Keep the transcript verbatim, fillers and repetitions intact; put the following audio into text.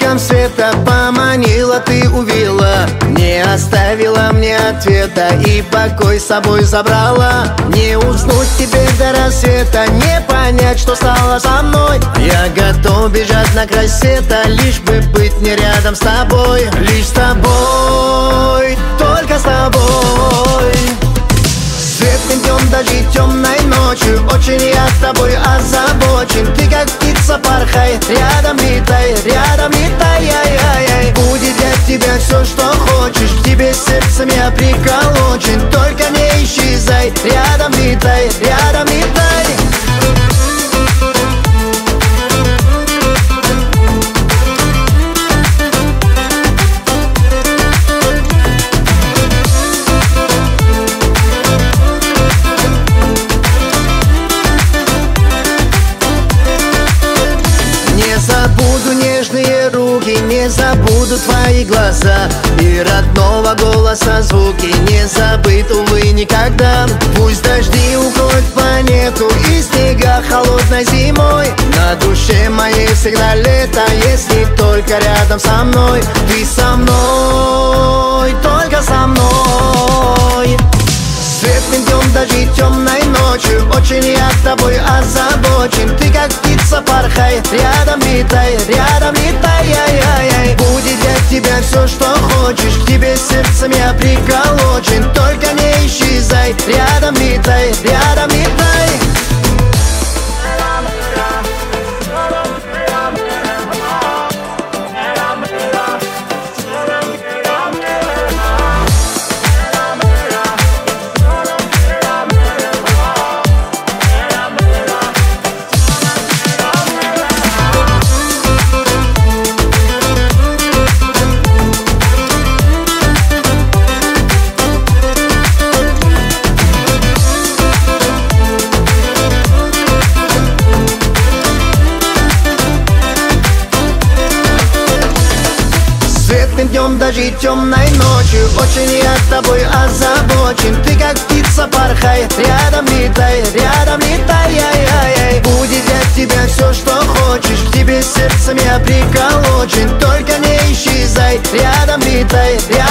блеском света поманила, ты увела, не оставила мне ответа и покой с собой забрала. Не уснуть теперь до рассвета, не понять, что стало со мной. Я готов бежать на край света, лишь бы быть не рядом с тобой. Лишь с тобой, только с тобой. Светлым днем, даже темной ночью, очень я с тобой озабочен. Ты как птица порхай, рядом летай, рядом летай, ай-яй-яй. Будет для тебя все, что хочешь, к тебе сердцем я приколочен. Только не исчезай, рядом летай, рядом летай. Забуду нежные руки, не забуду твои глаза и родного голоса звуки, не забыт, увы, никогда. Пусть дожди укроют планету и снега холодной зимой, на душе моей всегда лето, если только рядом со мной. Ты со мной, только со мной. Светлым днем, даже темной ночью, очень я с тобой озабочен. Ты как птица порхай, рядом летай, рядом летай, ай-яй-яй. Будет для тебя все, что хочешь, к тебе сердцем я приколочен. Только не исчезай, рядом летай, рядом летай. Светлым днем, даже темной ночью, очень я с тобой озабочен. Ты как птица порхай, рядом летай, рядом летай, ай-яй-яй. Будет для тебя все, что хочешь, к тебе сердцем я приколочен. Только не исчезай, рядом летай, рядом